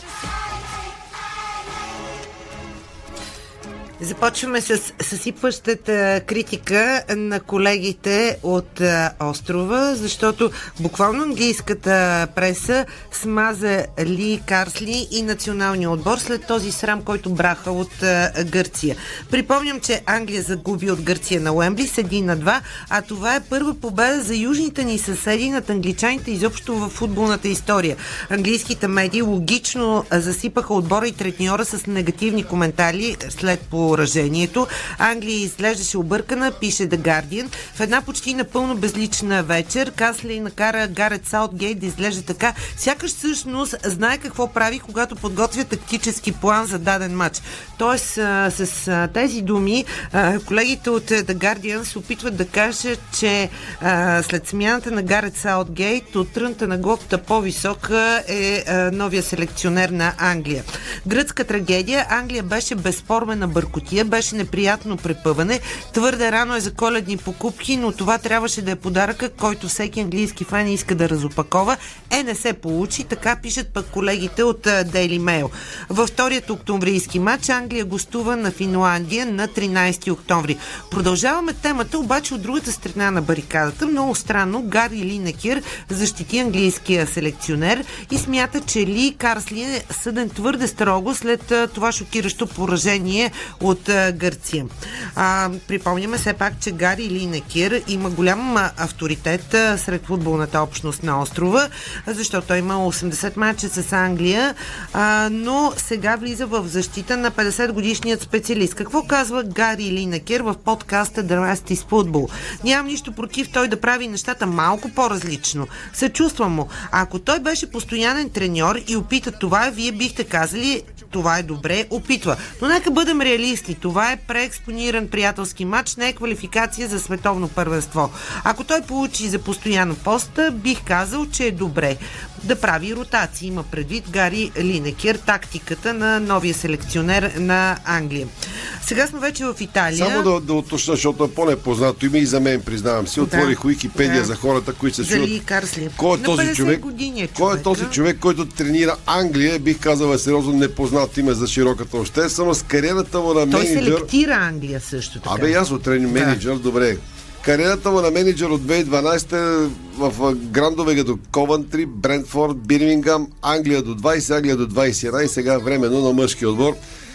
Започваме с съсипващата критика на колегите от острова, защото буквално английската преса смаза Ли Карсли и националния отбор след този срам, който браха от Гърция. Припомням, че Англия загуби от Гърция на Уембли с 1-2, а това е първа победа за южните ни съседи над англичаните изобщо в футболната история. Английските медии логично засипаха отбора и треньора с негативни коментари след поражението. Англия изглеждаше объркана, пише The Guardian. В една почти напълно безлична вечер Карсли накара Гарет Саутгейт да изглежда така, сякаш всъщност знае какво прави, когато подготвя тактически план за даден матч. Тоест, с тези думи, колегите от The Guardian се опитват да кажат, че след смяната на Гарет Саутгейт от трънта на глобата по-висока е новия селекционер на Англия. Гръцка трагедия. Англия беше безспорна бъркотия кутия. Беше неприятно препъване. Твърде рано е за коледни покупки, но това трябваше да е подаръка, който всеки английски фен иска да разопакова. Не се получи, така пишат пък колегите от Daily Mail. Във вторият октомврийски матч Англия гостува на Финландия на 13 октомври. Продължаваме темата, обаче от другата страна на барикадата. Много странно, Гари Линекер защити английския селекционер и смята, че Ли Карсли е съден твърде строго след това шокиращо поражение от Гърция. Припомняме все пак, че Гари Линекер има голям авторитет сред футболната общност на острова, защото той има 80 мача с Англия, но сега влиза в защита на 50-годишният специалист. Какво казва Гари Линекер в подкаста The Rest is Football? Нямам нищо против той да прави нещата малко по-различно. Съчувствам му. Ако той беше постоянен треньор и опита това, вие бихте казали, това е добре, опитва. Но нека бъдем реалисти. Това е преекспониран приятелски матч, не е квалификация за световно първенство. Ако той получи за постоянно поста, бих казал, че е добре да прави ротации. Има предвид Гари Линекер, тактиката на новия селекционер на Англия. Сега сме вече в Италия. Само да уточня, защото е по-непознато име и за мен, признавам си. Отворих Уикипедия за хората, които се чуят. За Ли Карсли. Кой е този човек? Кой е този човек, който тренира Англия? Бих казал е сериозно непознат име за широката общественост. Кариерата му на менеджер... Той селектира Англия също така. Ясно, менеджер, добре. Кариерата му на менеджер от 2012 в грандове до Ковантри, Брентфорд, Бирмингам, Англия до 20, Англия до 21 и сега временно на мъжкия отбор.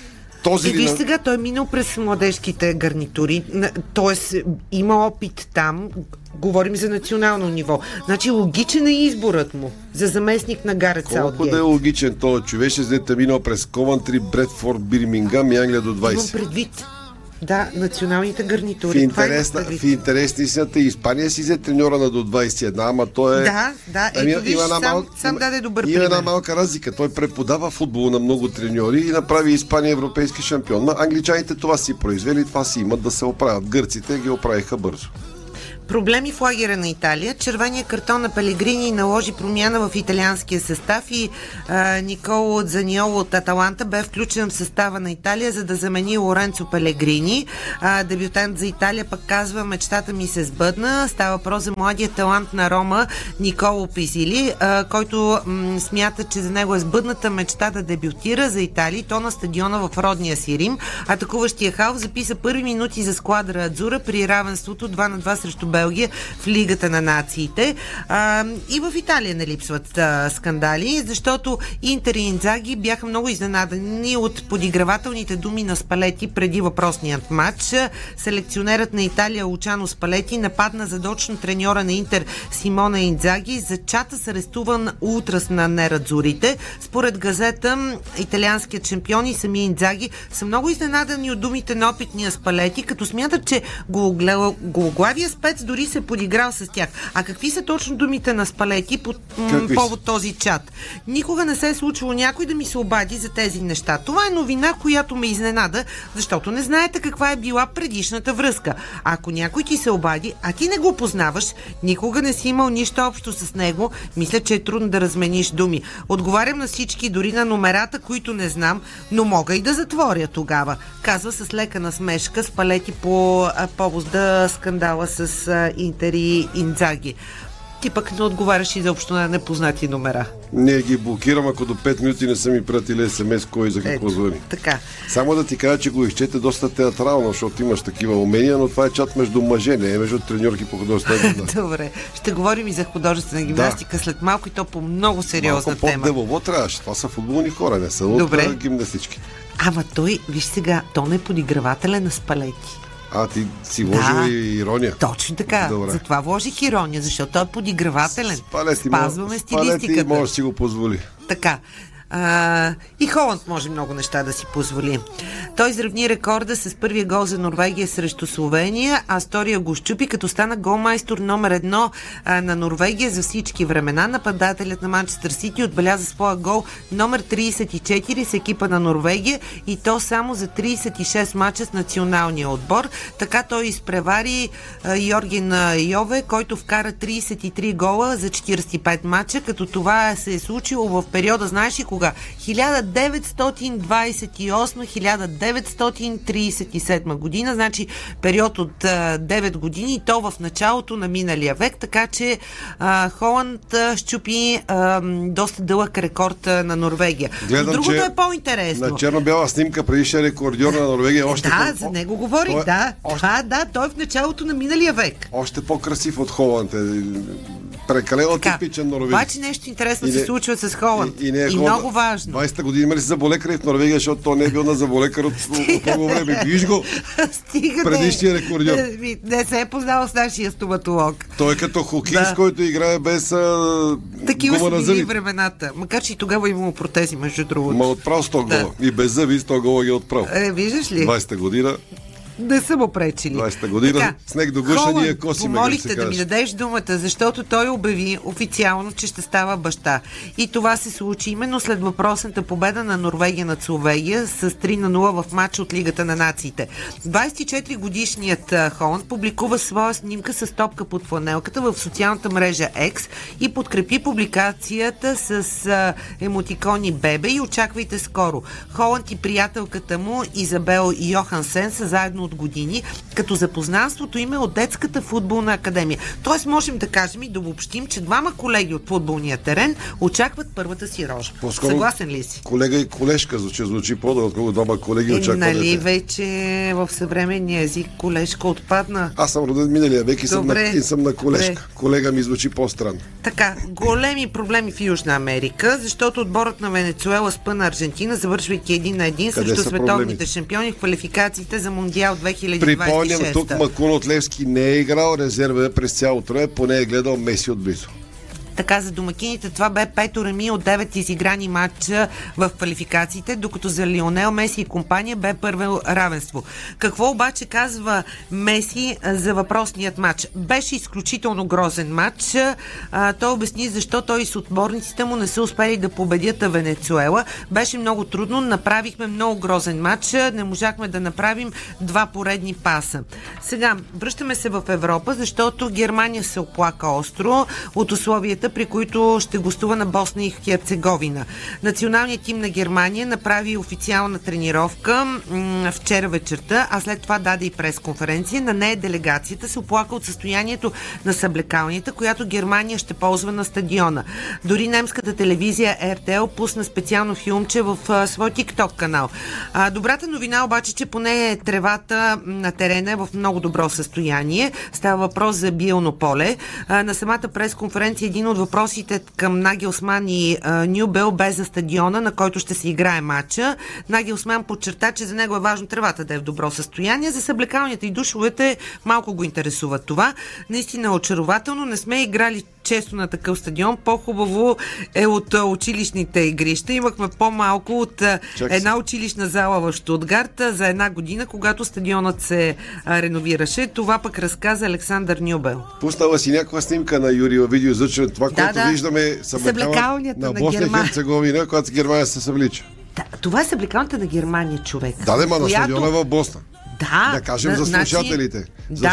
Виж сега, той е минал през младежките гарнитури, т.е. има опит там, говорим за национално ниво. Значи логичен е изборът му за заместник на Гарет Саутгейт. Колко да е логичен този човек, ще е минал през Ковантри, Бредфорд, Бирмингам и Англия до 20. Имам предвид. Да, националните гарнитури. В интерес на истината Испания си взе треньора на до 21, ама той е... Да, ето виж, сам даде добър пример. Има една малка разлика. Той преподава футбол на много треньори и направи Испания европейски шампион. Англичаните това си произвели, това си имат да се оправят. Гърците ги оправиха бързо. Проблеми в лагера на Италия. Червения картон на Пелегрини наложи промяна в италианския състав и Николо Заниоло от Аталанта бе включен в състава на Италия, за да замени Лоренцо Пелегрини. Дебютант за Италия пък казва: мечтата ми се сбъдна. Става въпрос за младия талант на Рома Николо Пизили, който смята, че за него е сбъдната мечта да дебютира за Италия, то на стадиона в родния си Рим. Атакуващия Халф записа първи минути за сквадра Адзура при равенството 2-2 срещу Белгия в Лигата на нациите. И в Италия не липсват скандали, защото Интер и Инзаги бяха много изненадани от подигравателните думи на Спалети преди въпросният матч. Селекционерът на Италия Лучано Спалети нападна задочно треньора на Интер Симона Инзаги за чата с арестуван ултрас на нерадзурите. Според газета, италианският шампион и самия Инзаги са много изненадани от думите на опитния Спалети, като смятат, че гологлавия спец дори се подиграл с тях. А какви са точно думите на Спалети по повод този чат? Никога не се е случило някой да ми се обади за тези неща. Това е новина, която ме изненада, защото не знаете каква е била предишната връзка. Ако някой ти се обади, а ти не го познаваш, никога не си имал нищо общо с него, мисля, че е трудно да размениш думи. Отговарям на всички, дори на номерата, които не знам, но мога и да затворя тогава, казва с лека насмешка Спалети по повод да скандала с Интер и Инзаги. Ти пък не отговаряш изобщо на непознати номера. Не ги блокирам, ако до 5 минути не са ми пратили СМС кой за какво звъни. Така. Само да ти кажа, че го изчете доста театрално, защото имаш такива умения, но това е чат между мъже, не е между треньорки по художествена гимнастика. Добре, ще говорим и за художествена гимнастика след малко, и то по много сериозна тема. Малко по-делово трябваше. Това са футболни хора, не са от гимнастички. Ама той, виж сега, то не е подигравателен на Спалети. Ти си вложил и ирония. Точно така. Добре. Затова вложих ирония, защото той е подигравателен. Спазваме стилистиката. Спалети може да си го позволи. Така. И Холанд може много неща да си позволи. Той изравни рекорда с първия гол за Норвегия срещу Словения, а втория го щупи, като стана голмайстор номер 1 на Норвегия за всички времена. Нападателят на Манчестър Сити отбеляза своя гол номер 34 с екипа на Норвегия, и то само за 36 мача с националния отбор. Така той изпревари Йорген Йове, който вкара 33 гола за 45 мача, като това се е случило в периода, знаеш ли, кога? 1928-1937 година, значи период от 9 години и то в началото на миналия век, така че Холанд щупи доста дълъг рекорд на Норвегия. Гледам, другото е по-интересно. На черно-бяла снимка предишния рекордьор на Норвегия още за него говорих, той е в началото на миналия век. Още по-красив от Холанд. Прекалено типичен норвегец. Обаче нещо интересно се случва с Холанд. И много важно. 20-та година има ли заболекари в Норвегия, защото той не е бил на заболекар от много време. Виж го, предишния рекордьор. Не се е познал с нашия стоматолог. Той е като хокеист, който играе без такива гума на зъби. Времената. Макар че и тогава имало протези, между другото. Ма отправ 100 гола. И без зъби 100 гола ги отправ. Виждаш ли? 20-та година. Не са му пречили. 20-та година, така, снег до гуша, ние косиме. Помолихте да ми дадеш думата, защото той обяви официално, че ще става баща. И това се случи именно след въпросната победа на Норвегия над Словения с 3-0 в матч от Лигата на нациите. 24-годишният Холанд публикува своя снимка с топка под фланелката в социалната мрежа X и подкрепи публикацията с емотикони бебе и очаквайте скоро. Холанд и приятелката му Изабел Йохансен са заедно от години, като запознанството им е от детската футболна академия. Тоест можем да кажем и да обобщим, че двама колеги от футболния терен очакват първата си рожба. Съгласен ли си? Колега и колежка звучи по-добре, отколкото двама колеги очакват. Нали вече в съвременния език колежка отпадна? Аз съм роден миналия век и съм на колежка. Добре. Колега ми звучи по-странно. Така, големи проблеми в Южна Америка, защото отборът на Венецуела спъна Аржентина, завършвайки 1-1 срещу световните шампиони в квалификациите за Мондиал 2026. Припомням, тук Макун от Левски не е играл резерва през цялото време, поне е гледал Меси отблизо. Така, за домакините това бе 5 реми от 9 изиграни матча в квалификациите, докато за Лионел Меси и компания бе първо равенство. Какво обаче казва Меси за въпросният матч? Беше изключително грозен матч. Той обясни защо той с отборниците му не са успели да победят Венецуела. Беше много трудно, направихме много грозен матч, не можахме да направим 2 поредни паса. Сега, връщаме се в Европа, защото Германия се оплака остро от условията, при които ще гостува на Босна и Херцеговина. Националният тим на Германия направи официална тренировка вчера вечерта, а след това даде и пресконференция. На нея делегацията се оплака от състоянието на съблекалнята, която Германия ще ползва на стадиона. Дори немската телевизия RTL пусна специално филмче в свой TikTok канал. Добрата новина обаче, че поне тревата на терена е в много добро състояние. Става въпрос за биелно поле. На самата пресконференция един от въпросите към Нагелсман и Нюбел бе за стадиона, на който ще се играе матча. Нагелсман подчерта, че за него е важно тревата да е в добро състояние. За съблекалнята и душовете малко го интересува това. Наистина е очарователно. Не сме играли често на такъв стадион. По-хубаво е от училищните игрища. Имахме по-малко от една училищна зала в Щутгарт за една година, когато стадионът се реновираше. Това пък разказа Александър Нюбел. Пуснала си някаква снимка на Юрий във видеоизлъчване. Това, което виждаме съблекалнята на Босна и Херцеговина, когато Германия се съблича. Това е съблекалната на Германия, човек. На стадиона в Босна. Да кажем за слушателите.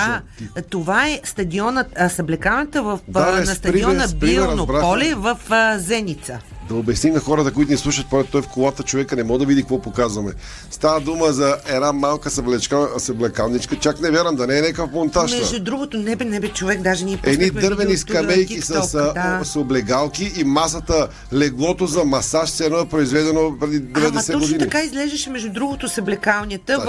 Това е стадионът, съблекалната на стадиона Биелно поле в Зеница. Да обясним на хората, които ни слушат, той в колата човека не може да види какво показваме. Става дума за една малка съблекалничка, чак не вярвам да не е някакъв монтаж. Между другото, не бе човек, даже ние едни дървени скамейки с облегалки и масата, леглото за масаж, се едно е произведено преди 90 години. Точно така изглеждаше, между другото, съблекалнята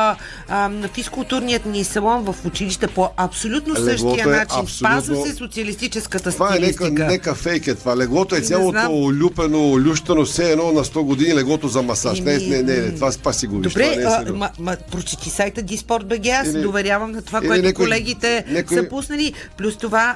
на физкултурният ни салон в училище по абсолютно същия начин. Спазва се социалистическата стилистика. Това е нека фейк е това. Леглото е цялото лющано, все едно на 100 години леглото за масаж. Не, това спаси го. Добре, прочети сайта Диспорт.бг, аз доверявам на това, което колегите са пуснали. Плюс това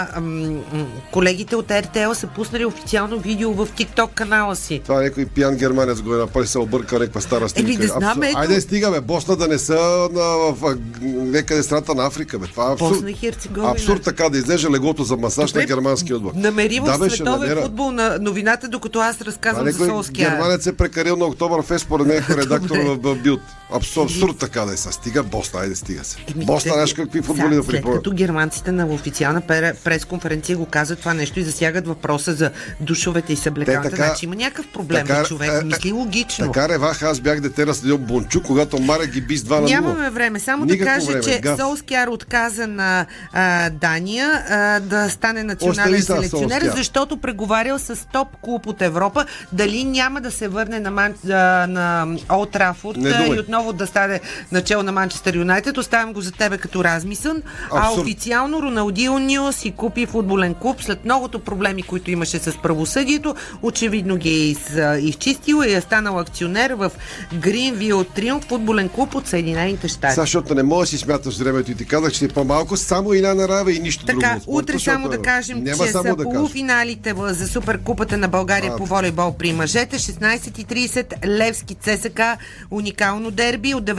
колегите от RTL са пуснали официално видео в TikTok канала си. Това някой пиян германец го е направи, се обърка някаква стара снимка. Айде стигаме, Босна да не са някъде страната на Африка. Това е абсурд. Босна и Херцеговина. Абсурд така да излежа леглото за масаж на германски отбор. Намери в световен футбол на новината, докато аз разказвам за Солскияр. Германец е прекарил на Октоберфест, според него редактор в Билд. Абсурд така да е. Стига Босна, айде стига се. Босна, знаеш какви футболи да припомня. Като германците на официална пресконференция го казват това нещо и засягат въпроса за душовете и съблекалната. Значи има някакъв проблем на човек. Мисли логично. Така ревах, аз бях дете на стадион Бончук, когато Маре ги би с 2-0. Нямаме време. Само да кажа, че Солскияр отказа на Дания да стане национален селекционер, защото преговарял с топ клуб от Европа, дали няма да се върне на Олд Трафорд и отново да стане начало на Манчестър Юнайтед. Оставям го за тебе като размисъл. А официално Роналдиньо си купи футболен клуб след многото проблеми, които имаше с правосъдието. Очевидно ги е изчистил и е станал акционер в Гринвил Триумф, футболен клуб от Съединените щати. Защото не мога да си смяташ времето и ти казах, че е по-малко, само Иляна Раева и нищо друго. Така, утре само да кажем, че са полуфиналите за Суперкупата на България по волейбол при мъжете. 16:30 Левски ЦСК, уникално дерби, от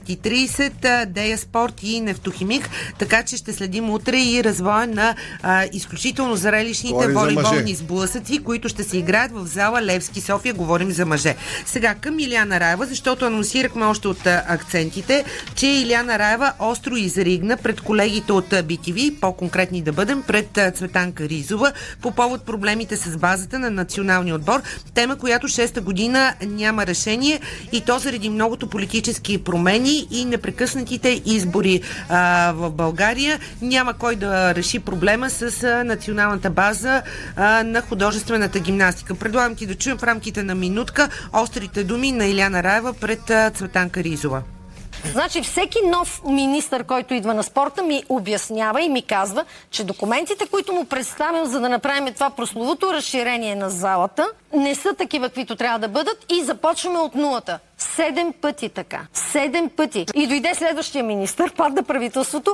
19:30 Дея Спорт и Нефтохимик, така че ще следим утре и развоя на изключително зрелищните волейболни сблъсъци, които ще се играят в зала Левски София. Говорим за мъже. Сега към Иляна Раева, защото анонсирахме още от акцентите, че Иляна Раева остро изригна пред колегите от BTV, по-конкретни да бъдем, пред Цветанка Ризова, по повод проблемите с базата на националния отбор. Тема, която 6-та година няма решение, и то заради многото политически промени и непрекъснатите избори в България. Няма кой да реши проблема с националната база на художествената гимнастика. Предлагам ти да чуем в рамките на минутка острите думи на Иляна Раева пред Цветанка Ризова. Значи всеки нов министър, който идва на спорта, ми обяснява и ми казва, че документите, които му представям, за да направим това прословото разширение на залата, не са такива, каквито трябва да бъдат, и започваме от нулата. 7 пъти така. 7 пъти. И дойде следващия министър, падна правителството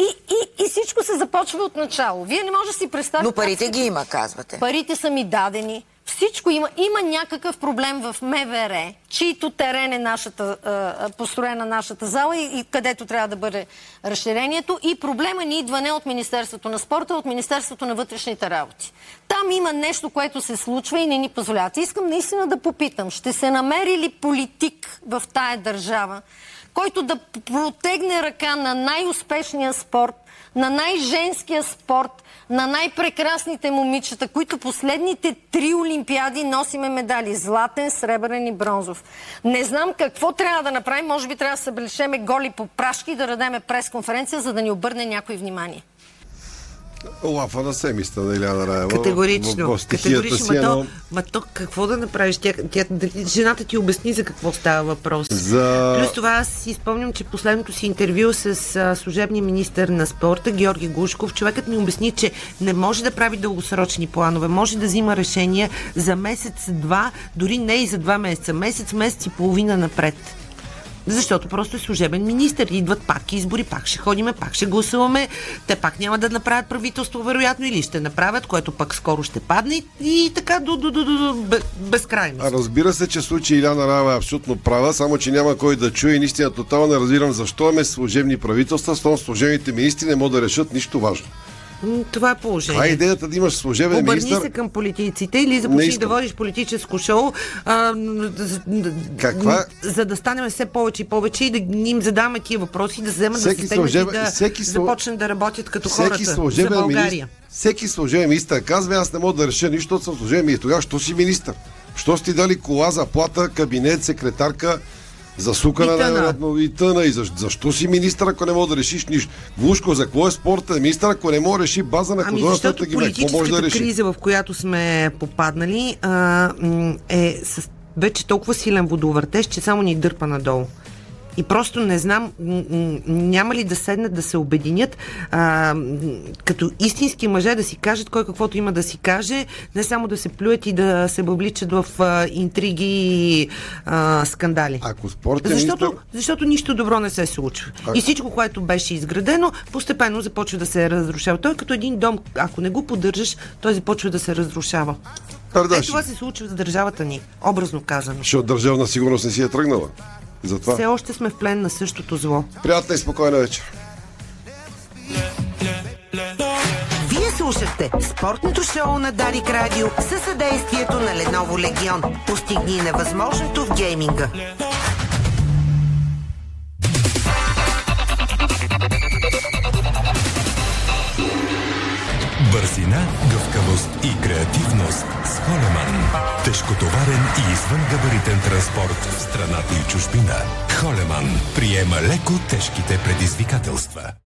и всичко се започва от начало. Вие не може да си представите... Но парите ги има, казвате. Парите са ми дадени. Всичко има. Има някакъв проблем в МВР, чийто терен е построена нашата зала и където трябва да бъде разширението. И проблема ни идва не от Министерството на спорта, а от Министерството на вътрешните работи. Там има нещо, което се случва и не ни позволяват. Искам наистина да попитам, ще се намери ли политик в тая държава, който да протегне ръка на най-успешния спорт, на най-женския спорт, на най-прекрасните момичета, които последните 3 олимпиади носиме медали. Златен, сребърен и бронзов. Не знам какво трябва да направим. Може би трябва да се облечеме голи по прашки и да дадеме пресконференция, за да ни обърне някой внимание. Лафа на семиста на Иляна Раева. Категорично. Категорично. Ма то какво да направиш? Жената ти обясни за какво става въпрос. Плюс това аз си спомням, че последното си интервю с служебния министър на спорта Георги Глушков, човекът ми обясни, че не може да прави дългосрочни планове, може да взима решения за месец-два, дори не и за 2 месеца. Месец и половина напред. Защото просто е служебен министър. Идват пак избори, пак ще ходиме, пак ще гласуваме. Те пак няма да направят правителство, вероятно, или ще направят, което пък скоро ще падне и така до безкрайност. Разбира се, че в случай Иляна Раева е абсолютно права, само че няма кой да чуе и наистина тотално не разбирам защо имаме служебни правителства, защото служебните министри не могат да решат нищо важно. Това е положение. Това е идеята да имаш служебен министър. Обърни се към политиците или започни да водиш политическо шоу, за да станем все повече и повече и да им задаваме тия въпроси, да вземат да се стегнат и да започнат да работят като хората за България. Всеки служебен министър казва, аз не мога да реша нищо, от съм служебен министър. Тогава, що си министър? Що сте дали кола, заплата, кабинет, секретарка, засукана и тъна. И защо си министър, ако не мога да решиш нищо? Глушко, за какво е спорта? Министър, ако не мога да реши база на художествената гимнастика, какво може да реши? Криза, в която сме попаднали, е с вече толкова силен водовъртеж, че само ни дърпа надолу. И просто не знам, няма ли да седнат да се обединят като истински мъже, да си кажат кой каквото има да си каже, не само да се плюят и да се въвличат в интриги и скандали. Защото нищо добро не се случва. И всичко, което беше изградено, постепенно започва да се разрушава. Той като един дом, ако не го поддържаш, той започва да се разрушава. Това се случва с държавата ни, образно казано. Защото държавна сигурност не си е тръгнала. Затова. Все още сме в плен на същото зло. Приятна и спокойна вечер. Вие слушахте спортното шоу на Дарик Радио със съдействието на Lenovo Legion. Постигни невъзможното в гейминга. Бързина, гъвкавост и креативност с Холеман. Тежкотоварен и извънгабаритен транспорт в страната и чужбина. Холеман приема леко тежките предизвикателства.